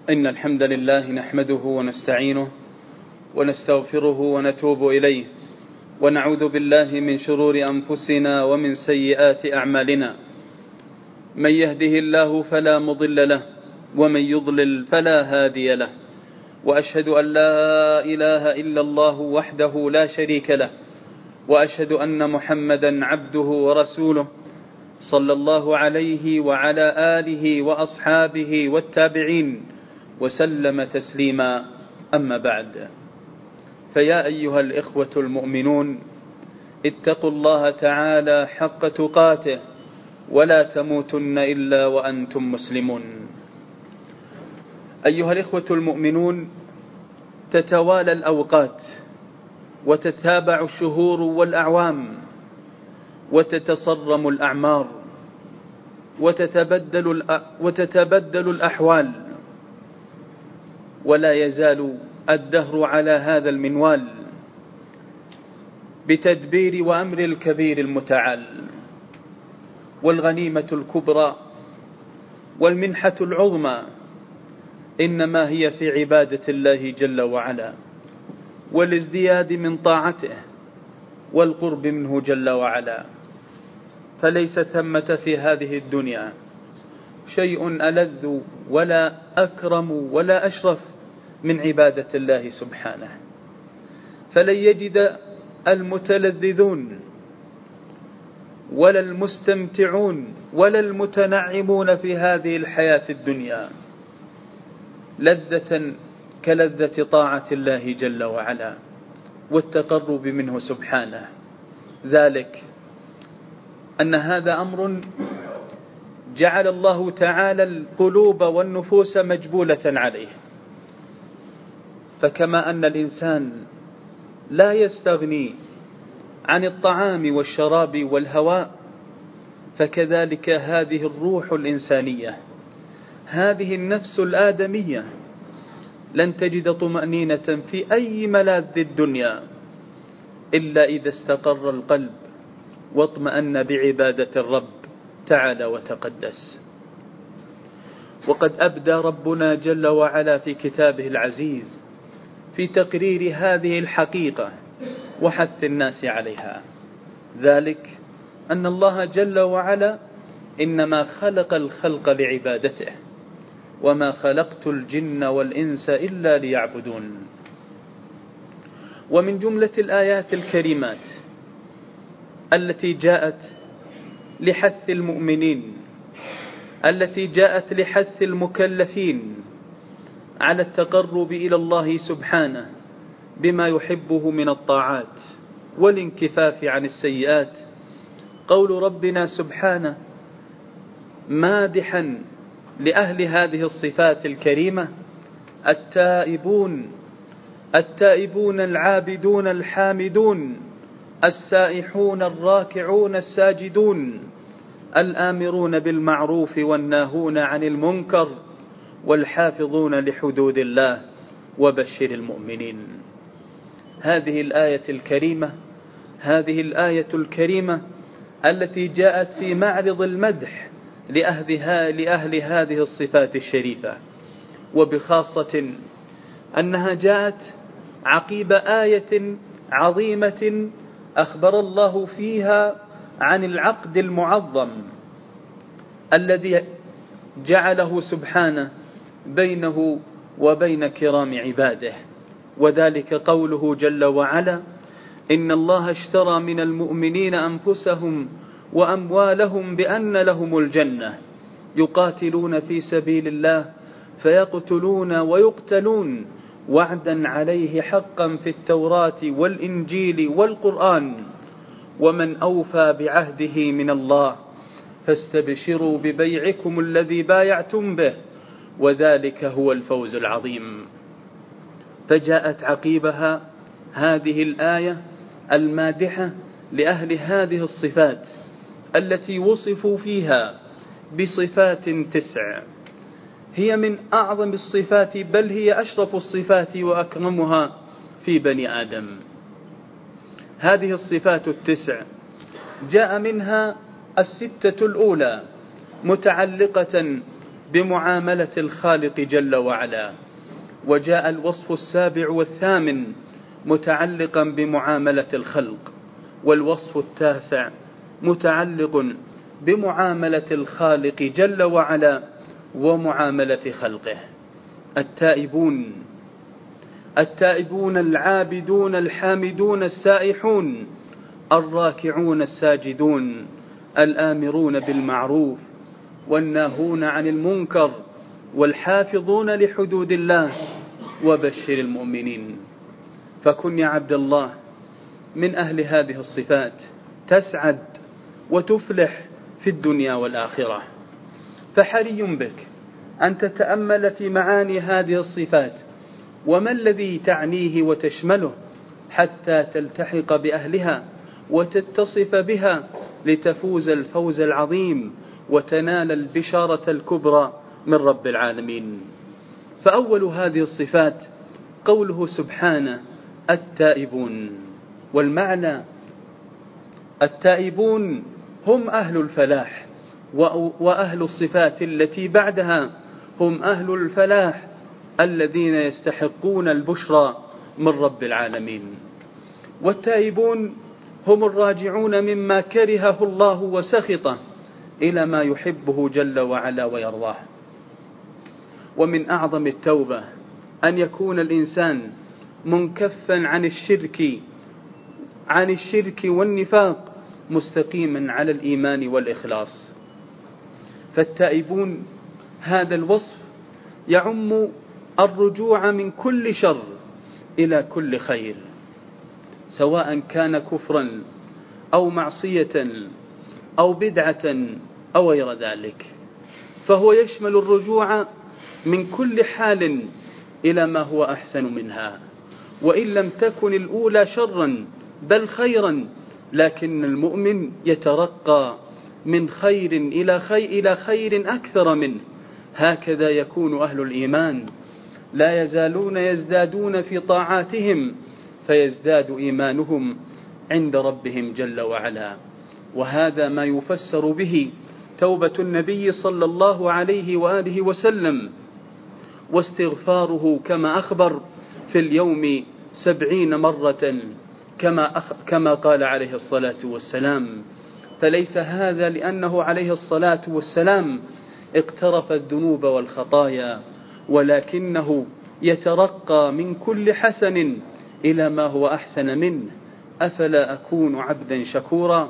إن الحمد لله نحمده ونستعينه ونستغفره ونتوب إليه ونعوذ بالله من شرور أنفسنا ومن سيئات أعمالنا. من يهده الله فلا مضل له ومن يضلل فلا هادي له، وأشهد أن لا إله إلا الله وحده لا شريك له، وأشهد أن محمدا عبده ورسوله صلى الله عليه وعلى آله وأصحابه والتابعين وسلم تسليما. أما بعد، فيا أيها الإخوة المؤمنون، اتقوا الله تعالى حق تقاته ولا تموتن إلا وأنتم مسلمون. أيها الإخوة المؤمنون، تتوالى الأوقات وتتابع الشهور والأعوام وتتصرم الأعمار وتتبدل الأحوال، ولا يزال الدهر على هذا المنوال بتدبير وأمر الكبير المتعال، والغنيمة الكبرى والمنحة العظمى إنما هي في عبادة الله جل وعلا والازدياد من طاعته والقرب منه جل وعلا. فليس ثمة في هذه الدنيا شيء ألذ ولا أكرم ولا أشرف من عبادة الله سبحانه، فلن يجد المتلذذون ولا المستمتعون ولا المتنعمون في هذه الحياة الدنيا لذة كلذة طاعة الله جل وعلا والتقرب منه سبحانه. ذلك أن هذا أمر جعل الله تعالى القلوب والنفوس مجبولة عليه، فكما أن الإنسان لا يستغني عن الطعام والشراب والهواء، فكذلك هذه الروح الإنسانية، هذه النفس الآدمية لن تجد طمأنينة في أي ملاذ الدنيا إلا إذا استقر القلب واطمأن بعبادة الرب تعالى وتقدس. وقد أبدى ربنا جل وعلا في كتابه العزيز في تقرير هذه الحقيقة وحث الناس عليها، ذلك أن الله جل وعلا إنما خلق الخلق لعبادته، وما خلقت الجن والإنس إلا ليعبدون. ومن جملة الآيات الكريمات التي جاءت لحث المؤمنين، التي جاءت لحث المكلفين على التقرب إلى الله سبحانه بما يحبه من الطاعات والانكفاف عن السيئات، قول ربنا سبحانه مادحا لأهل هذه الصفات الكريمة: التائبون العابدون الحامدون السائحون الراكعون الساجدون الآمرون بالمعروف والناهون عن المنكر والحافظون لحدود الله وبشر المؤمنين. هذه الآية الكريمة التي جاءت في معرض المدح لأهل هذه الصفات الشريفة، وبخاصة أنها جاءت عقيب آية عظيمة أخبر الله فيها عن العقد المعظم الذي جعله سبحانه بينه وبين كرام عباده، وذلك قوله جل وعلا: إن الله اشترى من المؤمنين أنفسهم وأموالهم بأن لهم الجنة يقاتلون في سبيل الله فيقتلون ويقتلون وعدا عليه حقا في التوراة والإنجيل والقرآن، ومن أوفى بعهده من الله فاستبشروا ببيعكم الذي بايعتم به وذلك هو الفوز العظيم. فجاءت عقيبها هذه الآية المادحة لأهل هذه الصفات التي وصفوا فيها بصفات 9 هي من أعظم الصفات، بل هي أشرف الصفات وأكرمها في بني آدم. هذه الصفات 9 جاء منها 6 الأولى متعلقة بمعاملة الخالق جل وعلا. وجاء الوصف السابع والثامن متعلقا بمعاملة الخلق، والوصف التاسع متعلق بمعاملة الخالق جل وعلا ومعاملة خلقه. التائبون العابدون الحامدون السائحون الراكعون الساجدون الآمرون بالمعروف والناهون عن المنكر والحافظون لحدود الله وبشر المؤمنين. فكن يا عبد الله من أهل هذه الصفات تسعد وتفلح في الدنيا والآخرة. فحري بك أن تتأمل في معاني هذه الصفات وما الذي تعنيه وتشمله حتى تلتحق بأهلها وتتصف بها لتفوز الفوز العظيم وتنال البشارة الكبرى من رب العالمين. فأول هذه الصفات قوله سبحانه التائبون، والمعنى التائبون هم أهل الفلاح، وأهل الصفات التي بعدها هم أهل الفلاح الذين يستحقون البشرى من رب العالمين. والتائبون هم الراجعون مما كرهه الله وسخطه إلى ما يحبه جل وعلا ويرضاه. ومن أعظم التوبة أن يكون الإنسان منكفا عن الشرك والنفاق مستقيما على الإيمان والإخلاص. فالتائبون هذا الوصف يعم الرجوع من كل شر إلى كل خير، سواء كان كفرا أو معصية أو بدعة أو غير ذلك، فهو يشمل الرجوع من كل حال إلى ما هو أحسن منها، وإن لم تكن الأولى شرا بل خيرا، لكن المؤمن يترقى من خير إلى خير أكثر منه. هكذا يكون أهل الإيمان، لا يزالون يزدادون في طاعاتهم فيزداد إيمانهم عند ربهم جل وعلا. وهذا ما يفسر به توبة النبي صلى الله عليه وآله وسلم واستغفاره كما أخبر في اليوم 70 مرة كما قال عليه الصلاة والسلام. فليس هذا لأنه عليه الصلاة والسلام اقترف الذنوب والخطايا، ولكنه يترقى من كل حسن إلى ما هو أحسن منه. أفلا أكون عبدا شكورا؟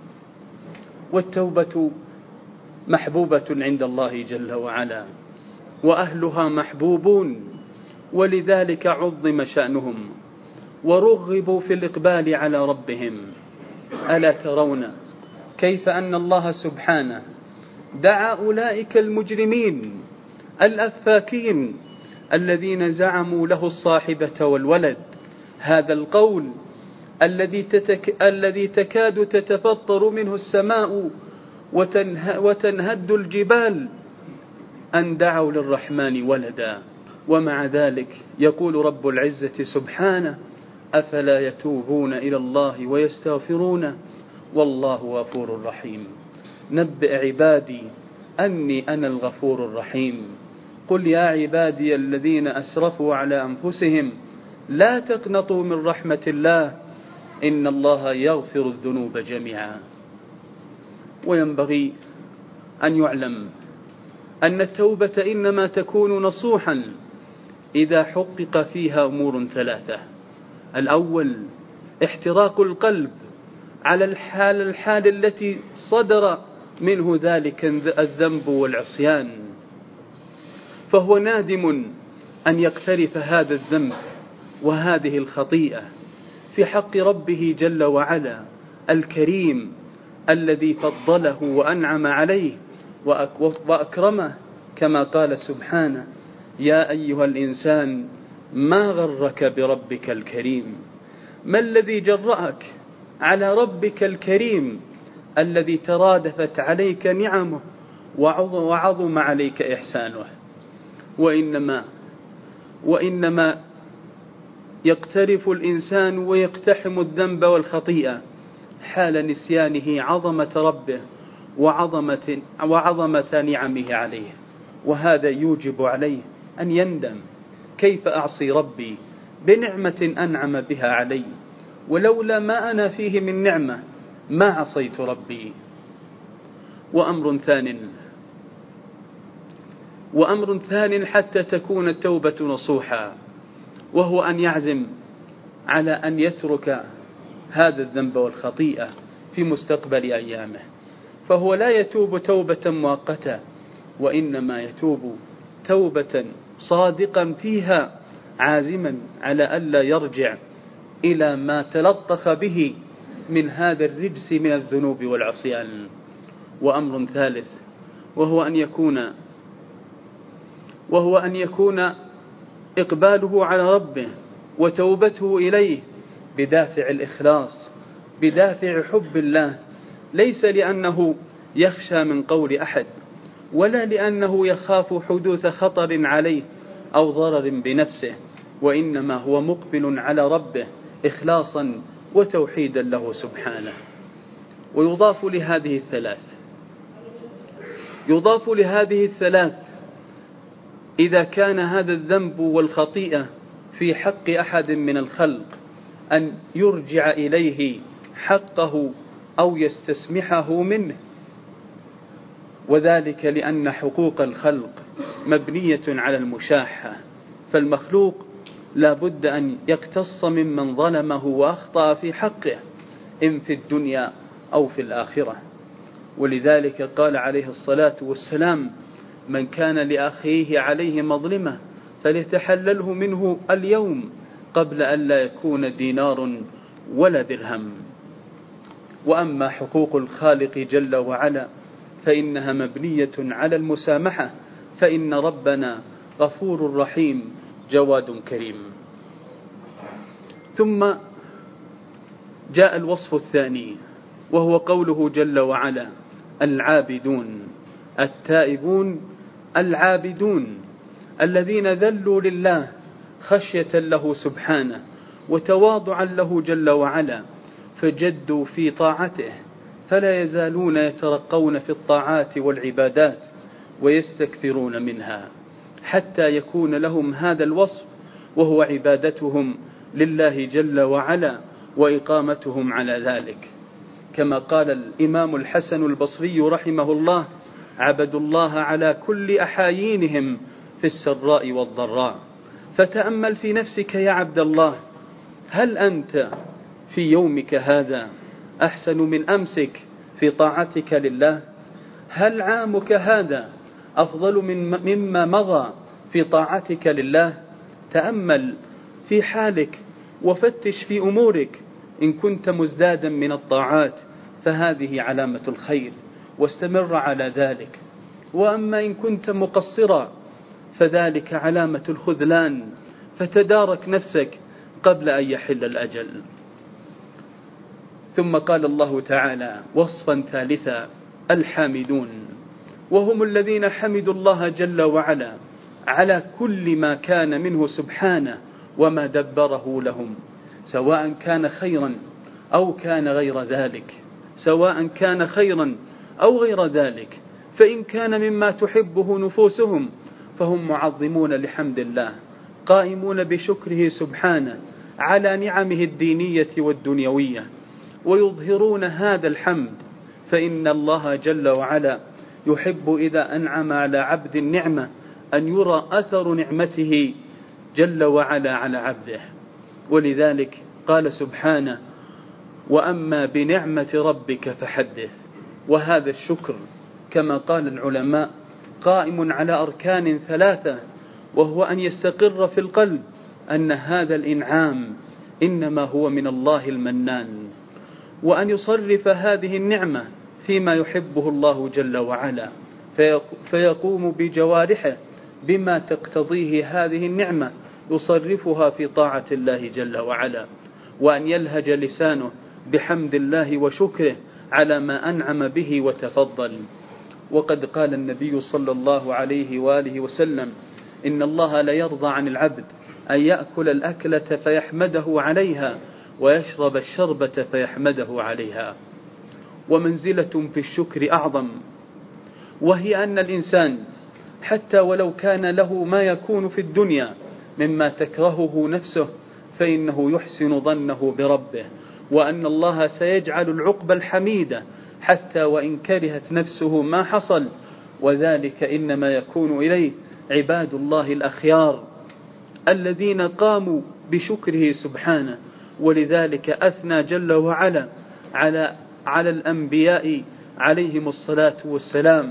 والتوبة محبوبة عند الله جل وعلا، وأهلها محبوبون، ولذلك عظم شأنهم ورغبوا في الإقبال على ربهم. ألا ترون كيف أن الله سبحانه دعا أولئك المجرمين الأفاكين الذين زعموا له الصاحبة والولد، هذا القول الذي تكاد تتفطر منه السماء وتنهد الجبال، أن دعوا للرحمن ولدا. ومع ذلك يقول رب العزة سبحانه أفلا يتوبون إلى الله ويستغفرونه والله غفور رحيم. نبئ عبادي أني أنا الغفور الرحيم. قل يا عبادي الذين أسرفوا على أنفسهم لا تقنطوا من رحمة الله إن الله يغفر الذنوب جميعا. وينبغي أن يعلم أن التوبة إنما تكون نصوحا إذا حقق فيها أمور ثلاثة. الأول احتراق القلب على الحال التي صدر منه ذلك الذنب والعصيان، فهو نادم أن يقترف هذا الذنب وهذه الخطيئة في حق ربه جل وعلا الكريم الذي فضله وأنعم عليه وأكرمه، كما قال سبحانه يا أيها الإنسان ما غرك بربك الكريم. ما الذي جرأك على ربك الكريم الذي ترادفت عليك نعمه وعظم عليك إحسانه؟ وإنما يقترف الإنسان ويقتحم الذنب والخطيئة حال نسيانه عظمة ربه وعظمة نعمه عليه. وهذا يوجب عليه أن يندم: كيف أعصي ربي بنعمة أنعم بها علي، ولولا ما أنا فيه من نعمة ما عصيت ربي. وأمر ثان حتى تكون التوبة نصوحا، وهو أن يعزم على أن يترك هذا الذنب والخطيئة في مستقبل أيامه، فهو لا يتوب توبة مؤقتة، وإنما يتوب توبة صادقا فيها، عازما على ألا يرجع إلى ما تلطخ به من هذا الرجس من الذنوب والعصيان. وأمر ثالث وهو أن يكون إقباله على ربه وتوبته إليه بدافع الإخلاص، بدافع حب الله، ليس لأنه يخشى من قول أحد، ولا لأنه يخاف حدوث خطر عليه أو ضرر بنفسه، وإنما هو مقبل على ربه إخلاصا وتوحيدا له سبحانه. ويضاف لهذه الثلاث إذا كان هذا الذنب والخطيئة في حق أحد من الخلق أن يرجع إليه حقه أو يستسمحه منه، وذلك لأن حقوق الخلق مبنية على المشاحة، فالمخلوق لا بد أن يقتص ممن ظلمه وأخطأ في حقه، إن في الدنيا أو في الآخرة. ولذلك قال عليه الصلاة والسلام: من كان لأخيه عليه مظلمة فليتحلله منه اليوم قبل أن لا يكون دينار ولا درهم. وأما حقوق الخالق جل وعلا فإنها مبنية على المسامحة، فإن ربنا غفور رحيم جواد كريم. ثم جاء الوصف الثاني، وهو قوله جل وعلا: العابدون التائبون العابدون الذين ذلوا لله خشية له سبحانه وتواضعا له جل وعلا، فجدوا في طاعته، فلا يزالون يترقون في الطاعات والعبادات ويستكثرون منها، حتى يكون لهم هذا الوصف، وهو عبادتهم لله جل وعلا وإقامتهم على ذلك. كما قال الإمام الحسن البصري رحمه الله: عبدوا الله على كل أحايينهم في السراء والضراء. فتأمل في نفسك يا عبد الله، هل أنت في يومك هذا أحسن من أمسك في طاعتك لله؟ هل عامك هذا أفضل مما مضى في طاعتك لله؟ تأمل في حالك وفتش في أمورك، إن كنت مزدادا من الطاعات فهذه علامة الخير، واستمر على ذلك، وأما إن كنت مقصرا فذلك علامة الخذلان، فتدارك نفسك قبل أن يحل الأجل. ثم قال الله تعالى وصفا ثالثا: الحامدون، وهم الذين حمدوا الله جل وعلا على كل ما كان منه سبحانه وما دبره لهم، سواء كان خيرا أو كان غير ذلك، فإن كان مما تحبه نفوسهم فهم معظمون لحمد الله، قائمون بشكره سبحانه على نعمه الدينية والدنيوية، ويظهرون هذا الحمد، فإن الله جل وعلا يحب إذا أنعم على عبد النعمة أن يرى أثر نعمته جل وعلا على عبده. ولذلك قال سبحانه: وأما بنعمة ربك فحدث. وهذا الشكر كما قال العلماء قائم على أركان ثلاثة، وهو أن يستقر في القلب أن هذا الإنعام إنما هو من الله المنان، وأن يصرف هذه النعمة فيما يحبه الله جل وعلا، فيقوم بجوارحه بما تقتضيه هذه النعمة، يصرفها في طاعة الله جل وعلا، وأن يلهج لسانه بحمد الله وشكره على ما أنعم به وتفضل. وقد قال النبي صلى الله عليه وآله وسلم: إن الله لا يرضى عن العبد أن يأكل الأكلة فيحمده عليها ويشرب الشربة فيحمده عليها. ومنزلة في الشكر أعظم، وهي أن الإنسان حتى ولو كان له ما يكون في الدنيا مما تكرهه نفسه، فإنه يحسن ظنه بربه، وأن الله سيجعل العقبى الحميدة حتى وإن كرهت نفسه ما حصل، وذلك إنما يكون إليه عباد الله الأخيار الذين قاموا بشكره سبحانه. ولذلك أثنى جل وعلا على الأنبياء عليهم الصلاة والسلام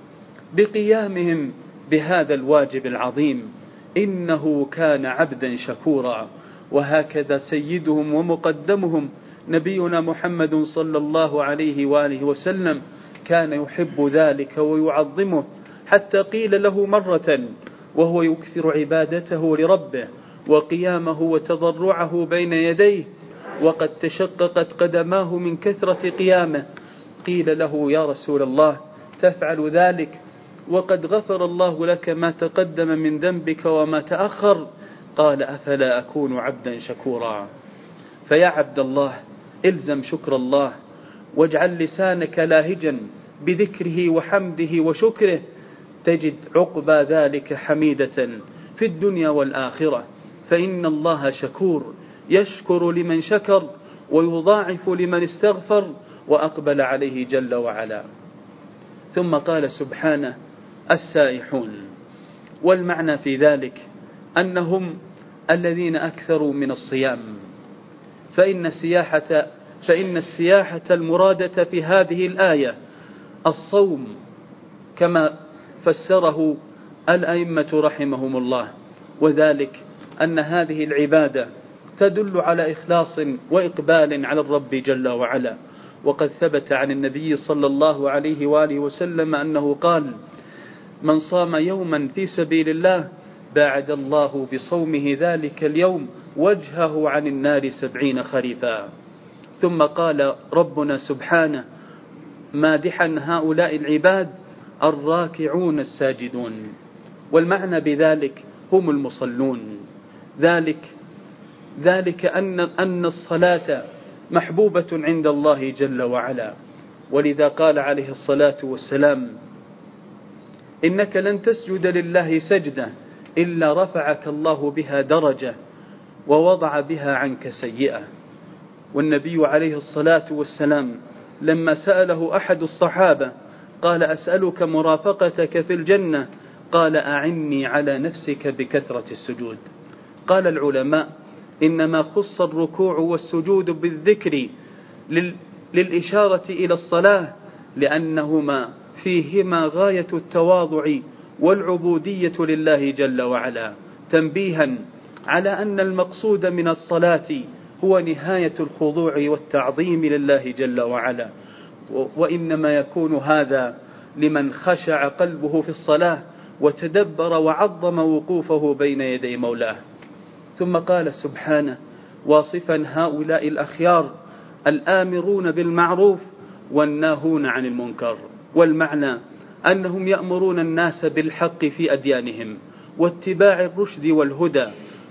بقيامهم بهذا الواجب العظيم: إنه كان عبدا شكورا. وهكذا سيدهم ومقدمهم نبينا محمد صلى الله عليه وآله وسلم كان يحب ذلك ويعظمه، حتى قيل له مرة وهو يكثر عبادته لربه وقيامه وتضرعه بين يديه وقد تشققت قدماه من كثرة قيامه، قيل له: يا رسول الله، تفعل ذلك وقد غفر الله لك ما تقدم من ذنبك وما تأخر؟ قال: أفلا أكون عبدا شكورا. فيا عبد الله، إلزم شكر الله، واجعل لسانك لاهجا بذكره وحمده وشكره، تجد عقبى ذلك حميدة في الدنيا والآخرة، فإن الله شكور يشكر لمن شكر ويضاعف لمن استغفر وأقبل عليه جل وعلا. ثم قال سبحانه: السائحون. والمعنى في ذلك أنهم الذين أكثروا من الصيام، فإن السياحة المرادة في هذه الآية الصوم، كما فسره الأئمة رحمهم الله، وذلك أن هذه العبادة تدل على إخلاص وإقبال على الرب جل وعلا. وقد ثبت عن النبي صلى الله عليه وآله وسلم أنه قال: من صام يوما في سبيل الله باعد الله بصومه ذلك اليوم وجهه عن النار 70 خريفا. ثم قال ربنا سبحانه مادحا هؤلاء العباد: الراكعون الساجدون. والمعنى بذلك هم المصلون، ذلك أن الصلاة محبوبة عند الله جل وعلا، ولذا قال عليه الصلاة والسلام: إنك لن تسجد لله سجدة إلا رفعك الله بها درجة ووضع بها عنك سيئة. والنبي عليه الصلاة والسلام لما سأله أحد الصحابة قال: أسألك مرافقتك في الجنة، قال: أعني على نفسك بكثرة السجود. قال العلماء: إنما خص الركوع والسجود بالذكر للإشارة إلى الصلاة، لأنهما فيهما غاية التواضع والعبودية لله جل وعلا، تنبيها على أن المقصود من الصلاة هو نهاية الخضوع والتعظيم لله جل وعلا، وإنما يكون هذا لمن خشع قلبه في الصلاة وتدبر وعظم وقوفه بين يدي مولاه. ثم قال سبحانه واصفا هؤلاء الأخيار الآمرون بالمعروف والناهون عن المنكر، والمعنى أنهم يأمرون الناس بالحق في أديانهم واتباع الرشد والهدى،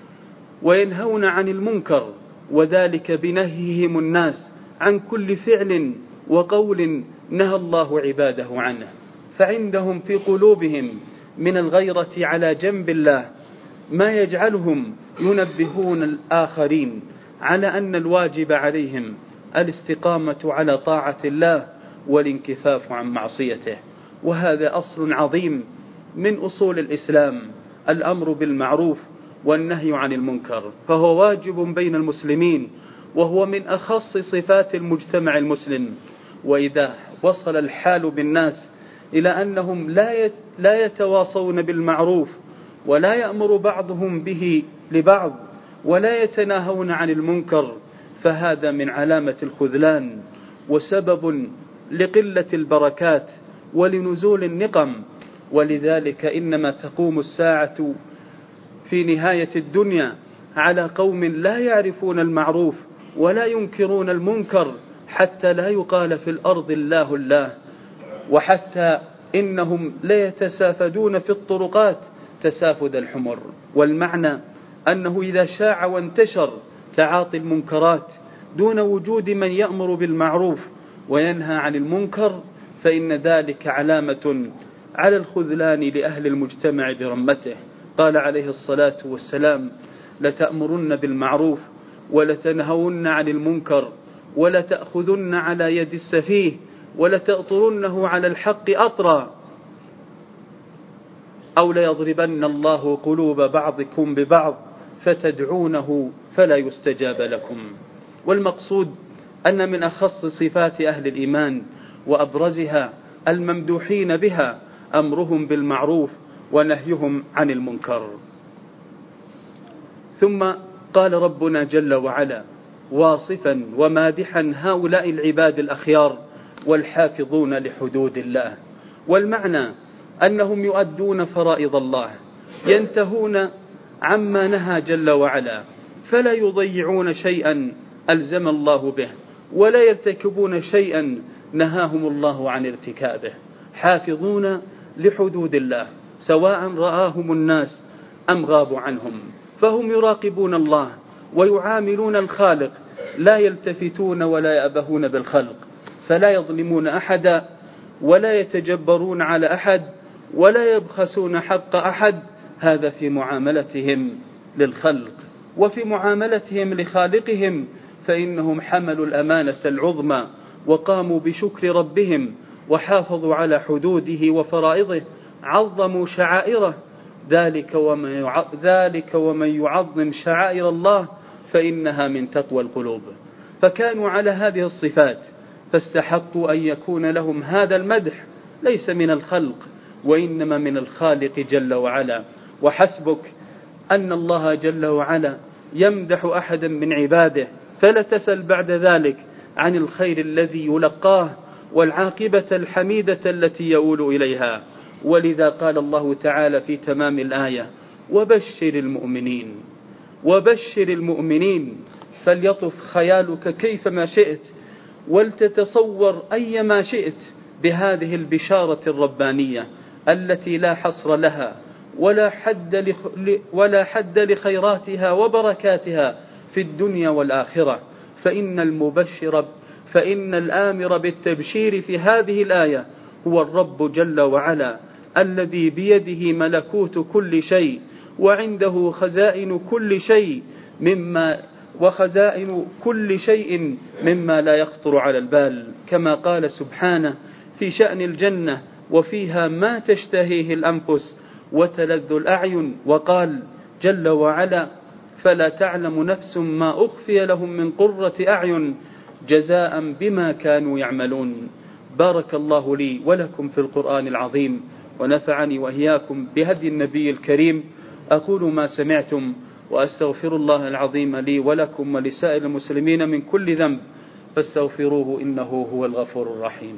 وينهون عن المنكر، وذلك بنهيهم الناس عن كل فعل وقول نهى الله عباده عنه. فعندهم في قلوبهم من الغيرة على جنب الله ما يجعلهم ينبهون الآخرين على أن الواجب عليهم الاستقامة على طاعة الله والانكفاف عن معصيته. وهذا أصل عظيم من أصول الإسلام، الأمر بالمعروف والنهي عن المنكر، فهو واجب بين المسلمين، وهو من أخص صفات المجتمع المسلم. وإذا وصل الحال بالناس إلى أنهم لا يتواصون بالمعروف ولا يأمر بعضهم به لبعض ولا يتناهون عن المنكر، فهذا من علامة الخذلان وسبب لقلة البركات ولنزول النقم. ولذلك إنما تقوم الساعة في نهاية الدنيا على قوم لا يعرفون المعروف ولا ينكرون المنكر، حتى لا يقال في الأرض الله الله، وحتى إنهم لا يتسافدون في الطرقات تسافد الحمر. والمعنى أنه إذا شاع وانتشر تعاطي المنكرات دون وجود من يأمر بالمعروف وينهى عن المنكر، فإن ذلك علامة على الخذلان لأهل المجتمع برمته. قال عليه الصلاة والسلام: لتأمرن بالمعروف ولتنهون عن المنكر ولتأخذن على يد السفيه ولتأطرنه على الحق أطرا، أو ليضربن الله قلوب بعضكم ببعض فتدعونه فلا يستجاب لكم. والمقصود أن من أخص صفات أهل الإيمان وأبرزها الممدوحين بها أمرهم بالمعروف ونهيهم عن المنكر. ثم قال ربنا جل وعلا واصفا ومادحا هؤلاء العباد الأخيار والحافظون لحدود الله، والمعنى أنهم يؤدون فرائض الله، ينتهون عما نهى جل وعلا، فلا يضيعون شيئا ألزم الله به، ولا يرتكبون شيئا نهاهم الله عن ارتكابه. حافظون لحدود الله سواء رآهم الناس أم غابوا عنهم، فهم يراقبون الله ويعاملون الخالق، لا يلتفتون ولا يأبهون بالخلق، فلا يظلمون أحدا ولا يتجبرون على أحد ولا يبخسون حق أحد. هذا في معاملتهم للخلق. وفي معاملتهم لخالقهم فإنهم حملوا الأمانة العظمى وقاموا بشكر ربهم وحافظوا على حدوده وفرائضه، عظموا شعائره. ذلك ومن يعظم شعائر الله فإنها من تقوى القلوب. فكانوا على هذه الصفات، فاستحقوا أن يكون لهم هذا المدح ليس من الخلق وإنما من الخالق جل وعلا. وحسبك أن الله جل وعلا يمدح أحدا من عباده فلا تسل بعد ذلك عن الخير الذي يلقاه والعاقبة الحميدة التي يؤول إليها. ولذا قال الله تعالى في تمام الآية: وبشر المؤمنين فليطف خيالك كيفما شئت ولتتصور أيما شئت بهذه البشارة الربانية التي لا حصر لها ولا حد لخيراتها وبركاتها في الدنيا والآخرة. فإن الآمر بالتبشير في هذه الآية هو الرب جل وعلا الذي بيده ملكوت كل شيء وعنده خزائن كل شيء مما لا يخطر على البال، كما قال سبحانه في شأن الجنة: وفيها ما تشتهيه الأنفس وتلذ الأعين. وقال جل وعلا: فلا تعلم نفس ما أخفي لهم من قرة أعين جزاء بما كانوا يعملون. بارك الله لي ولكم في القرآن العظيم، ونفعني وإياكم بهدي النبي الكريم. أقول ما سمعتم وأستغفر الله العظيم لي ولكم ولسائر المسلمين من كل ذنب، فاستغفروه إنه هو الغفور الرحيم.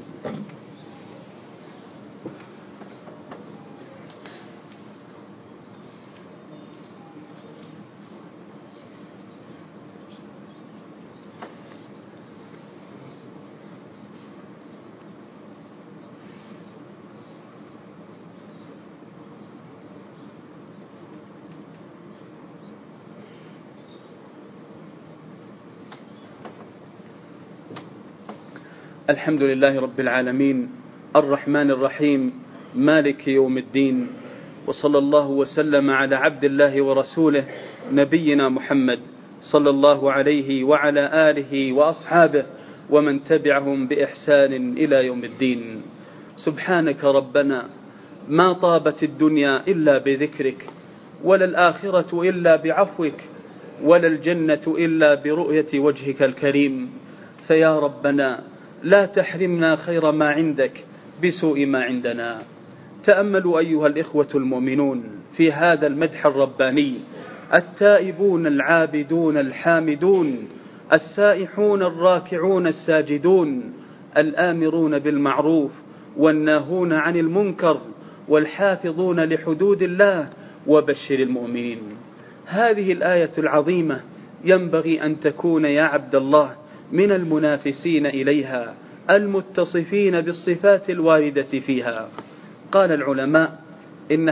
الحمد لله رب العالمين الرحمن الرحيم مالك يوم الدين، وصلى الله وسلم على عبد الله ورسوله نبينا محمد صلى الله عليه وعلى آله وأصحابه ومن تبعهم بإحسان إلى يوم الدين. سبحانك ربنا ما طابت الدنيا إلا بذكرك، ولا الآخرة إلا بعفوك، ولا الجنة إلا برؤية وجهك الكريم. فيا ربنا لا تحرمنا خير ما عندك بسوء ما عندنا. تأملوا أيها الإخوة المؤمنون في هذا المدح الرباني: التائبون العابدون الحامدون السائحون الراكعون الساجدون الآمرون بالمعروف والناهون عن المنكر والحافظون لحدود الله وبشر المؤمنين. هذه الآية العظيمة ينبغي أن تكون يا عبد الله من المنافسين إليها المتصفين بالصفات الواردة فيها. قال العلماء إن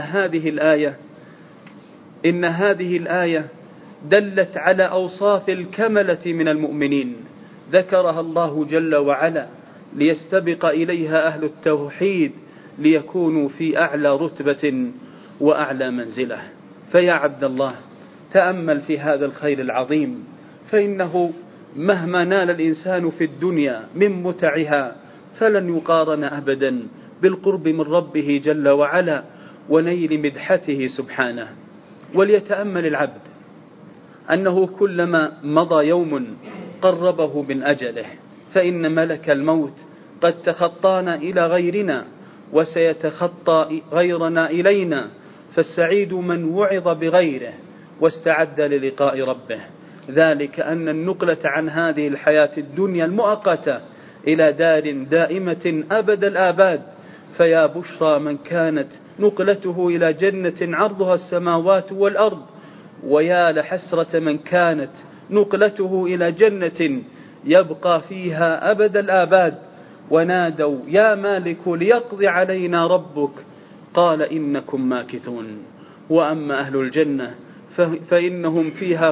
هذه الآية دلت على أوصاف الكملة من المؤمنين، ذكرها الله جل وعلا ليستبق إليها أهل التوحيد ليكونوا في أعلى رتبة وأعلى منزلة. فيا عبد الله، تأمل في هذا الخير العظيم، فإنه مهما نال الإنسان في الدنيا من متعها فلن يقارن أبدا بالقرب من ربه جل وعلا ونيل مدحته سبحانه. وليتأمل العبد أنه كلما مضى يوم قربه من أجله، فإن ملك الموت قد تخطانا إلى غيرنا وسيتخطى غيرنا إلينا، فالسعيد من وعظ بغيره واستعد للقاء ربه. ذلك أن النقلة عن هذه الحياة الدنيا المؤقتة إلى دار دائمة أبد الآباد، فيا بشرى من كانت نقلته إلى جنة عرضها السماوات والأرض، ويا لحسرة من كانت نقلته إلى جنة يبقى فيها أبد الآباد. ونادوا يا مالك ليقضي علينا ربك، قال إنكم ماكثون. وأما أهل الجنة فإنهم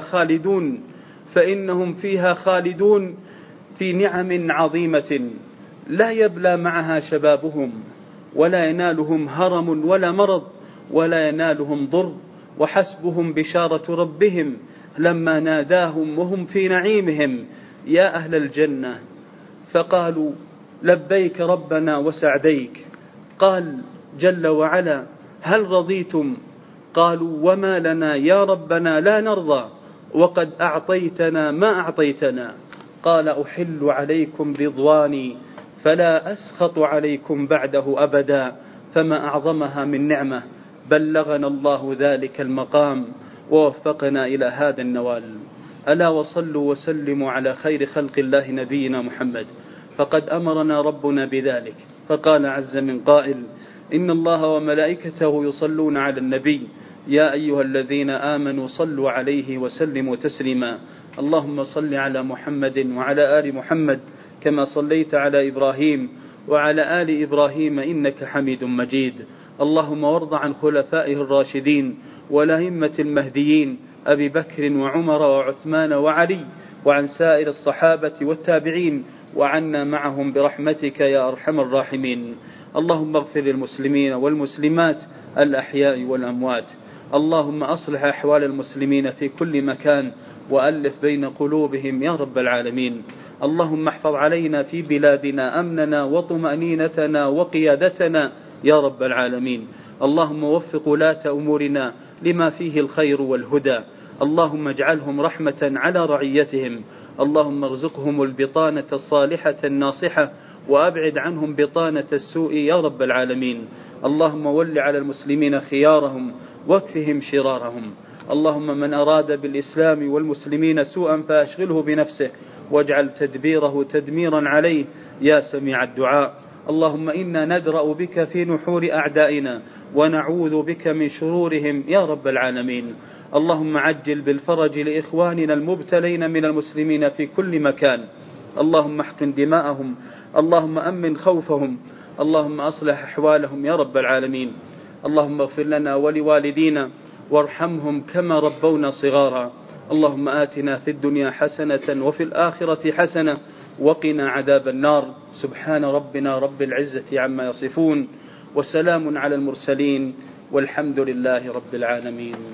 فيها خالدون في نعم عظيمة لا يبلى معها شبابهم، ولا ينالهم هرم ولا مرض، ولا ينالهم ضر، وحسبهم بشارة ربهم لما ناداهم وهم في نعيمهم يا أهل الجنة، فقالوا لبيك ربنا وسعديك. قال جل وعلا هل رضيتم؟ قالوا وما لنا يا ربنا لا نرضى وقد أعطيتنا ما أعطيتنا. قال أحل عليكم رضواني فلا أسخط عليكم بعده أبدا، فما أعظمها من نعمة. بلغنا الله ذلك المقام ووفقنا إلى هذا النوال. ألا وصلوا وسلموا على خير خلق الله نبينا محمد، فقد أمرنا ربنا بذلك، فقال عز من قائل إن الله وملائكته يصلون على النبي يا أيها الذين آمنوا صلوا عليه وسلموا تسليما. اللهم صل على محمد وعلى آل محمد كما صليت على إبراهيم وعلى آل إبراهيم إنك حميد مجيد. اللهم وارض عن خلفائه الراشدين والأئمة المهديين أبي بكر وعمر وعثمان وعلي، وعن سائر الصحابة والتابعين، وعنا معهم برحمتك يا أرحم الراحمين. اللهم اغفر للمسلمين والمسلمات الأحياء والأموات. اللهم أصلح أحوال المسلمين في كل مكان وألف بين قلوبهم يا رب العالمين. اللهم احفظ علينا في بلادنا أمننا وطمأنينتنا وقيادتنا يا رب العالمين. اللهم وفق ولاة أمورنا لما فيه الخير والهدى. اللهم اجعلهم رحمة على رعيتهم. اللهم ارزقهم البطانة الصالحة الناصحة وأبعد عنهم بطانة السوء يا رب العالمين. اللهم ول على المسلمين خيارهم واكفهم شرارهم. اللهم من أراد بالإسلام والمسلمين سوءا فأشغله بنفسه واجعل تدبيره تدميرا عليه يا سميع الدعاء. اللهم إنا ندرأ بك في نحور أعدائنا ونعوذ بك من شرورهم يا رب العالمين. اللهم عجل بالفرج لإخواننا المبتلين من المسلمين في كل مكان. اللهم احقن دماءهم، اللهم أمن خوفهم، اللهم أصلح أحوالهم يا رب العالمين. اللهم اغفر لنا ولوالدينا وارحمهم كما ربونا صغارا. اللهم آتنا في الدنيا حسنة وفي الآخرة حسنة وقنا عذاب النار. سبحان ربنا رب العزة عما يصفون، وسلام على المرسلين، والحمد لله رب العالمين.